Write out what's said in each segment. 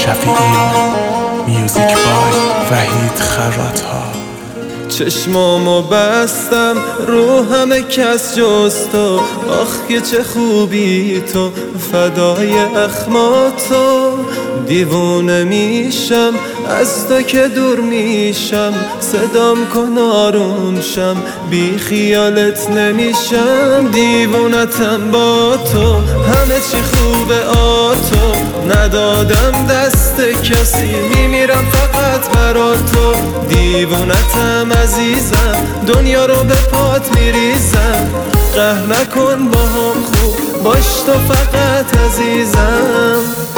شفیعی. میوزیک بای وحید خراط‌ها. چشمامو بستم رو همه کس جز تو، آخ که چه خوبی تو، فدای اخماتو. دیوونه میشم از تو که دور میشم، صدام کن آروم شم، بی خیالت نمیشم. دیوونتم با تو، همه چی خوبه آتو، ندادم دست کسی، میمیرم فقط برا تو. دیوونتم عزیزم، دنیا رو به پات میریزم، قهر نکن با هم، خوب باش تو فقط عزیزم.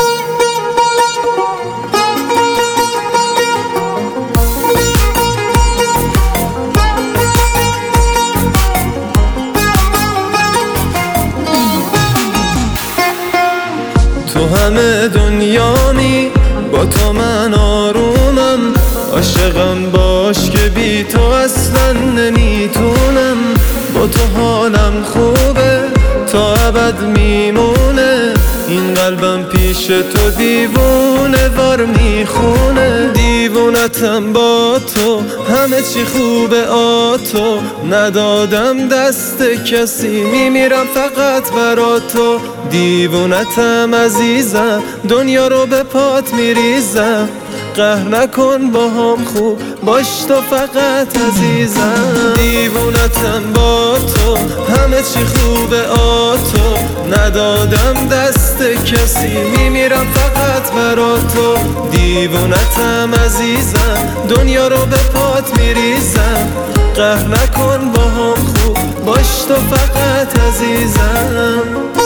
تو همه دنیامی، با تو من آرومم، عاشقم باش که بی تو اصلا نمیتونم. با تو حالم خوبه تا ابد میمونه، این قلبم پیش تو دیوونه وار میخونه. دیوونتم با تو، همه چی خوبه آتو، ندادم دست کسی، میمیرم فقط برا تو. دیوونتم عزیزم، دنیا رو به پات میریزم، قهر نکن با هم، خوب باش تو فقط عزیزم. دیوونتم با تو، همه چی خوبه آتو، ندادم دست کسی، میمیرم فقط برا تو. دیوونتم عزیزم، دنیا رو به پات میریزم، قهر نکن با هم، خوب باش تو فقط عزیزم.